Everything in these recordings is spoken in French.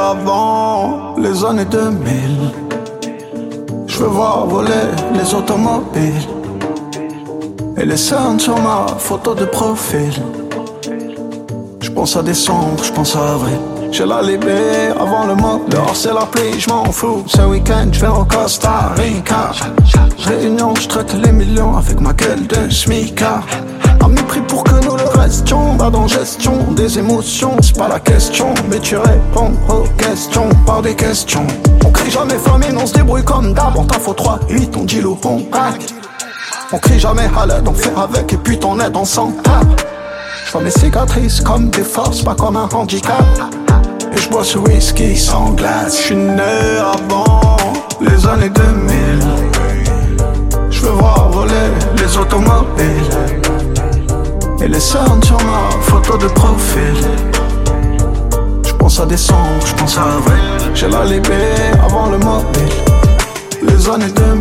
avant les années 2000. Je veux voir voler les automobiles et les cernes sur ma photo de profil. Je pense à décembre, je pense à avril. J'ai la libé avant le mois. Dehors c'est la pluie, je m'en fous. Ce week-end je vais au Costa Rica. Réunion, je traite les millions avec ma gueule de smicard. À mépris pour que nous le restions. Pas dans gestion des émotions, c'est pas la question. Mais tu réponds aux questions par des questions. On crie jamais famine, on se débrouille comme d'hab. On t'en faut 3, 8, on dit loup, on hack. On crie jamais à l'aide, on fait avec et puis ton aide on s'en tape. Je vois mes cicatrices comme des forces, pas comme un handicap. Et je bois ce whisky sans glace. Je suis né avant les années 2000. Je veux voir voler les automobiles et les cernes sur ma photo de profil. Je pense à décembre, je pense à avril. J'ai la libé avant le mobile. Les années 2000.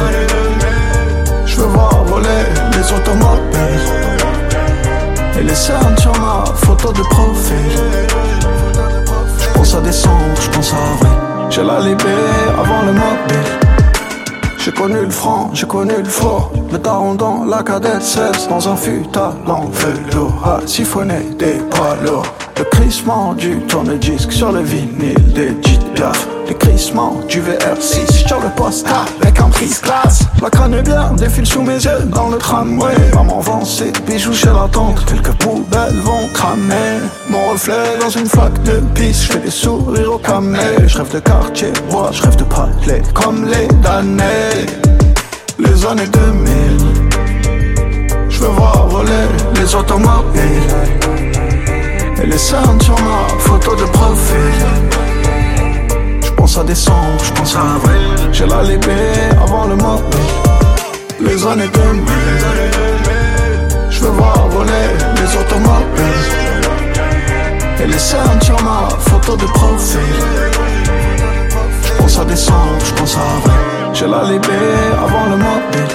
Je veux voir voler les automobiles et les cernes sur ma photo de profil. Je pense à décembre, je pense à avril. J'ai la libé avant le mobile. J'ai connu le franc, j'ai connu le faux. Le daron dans la cadette 16. Dans un fut à l'enveloppe à siphonner des poids lourds. Le crissement du tourne-disque sur le vinyle des Piaf. Les crissements du VR6 sur le poste avec un prise-glace. La canebière défile sous mes yeux dans le tramway. Maman vend ses bijoux chez la tante. Quelques poubelles vont cramer mon reflet dans une flaque de pisse. Je fais des sourires au camé. Je rêve de quartier, moi je rêve de palais comme les damnés. Les années 2000. Je veux voir voler les automobiles et les cernes sur ma photo de profil. Je pense à décembre, je pense à avril. J'ai la libé avant le mobile. Les années 2000. Je veux voir voler les automobiles et les cernes sur ma photo de profil. Je pense à décembre, je pense à avril. J'ai la libé avant le mobile.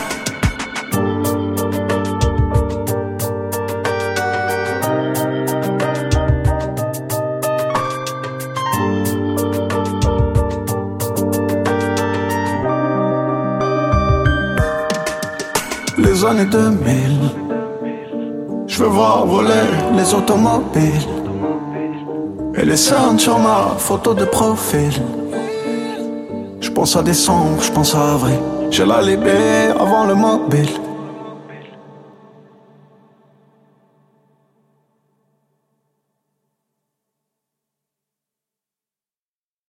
Les années 2000. Je veux voir voler les automobiles et les cernes sur ma photo de profil. Je pense à décembre, je pense à avril. J'ai la libé avant le mobile.